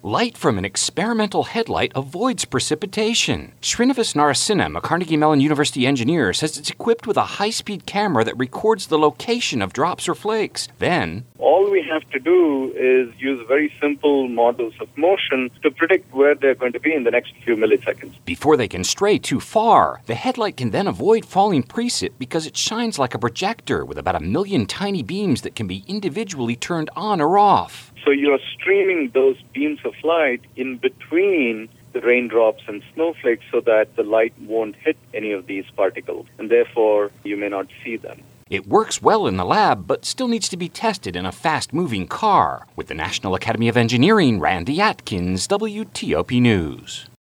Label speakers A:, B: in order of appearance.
A: Light from an experimental headlight avoids precipitation. Srinivas Narasimhan, a Carnegie Mellon University engineer, says it's equipped with a high-speed camera that records the location of drops or flakes. Then,
B: all we have to do is use very simple models of motion to predict where they're going to be in the next few milliseconds.
A: Before they can stray too far, the headlight can then avoid falling precip because it shines like a projector with about 1 million tiny beams that can be individually turned on or off.
B: So you're streaming those beams of light in between the raindrops and snowflakes so that the light won't hit any of these particles, and therefore you may not see them.
A: It works well in the lab, but still needs to be tested in a fast-moving car. With the National Academy of Engineering, Randy Atkins, WTOP News.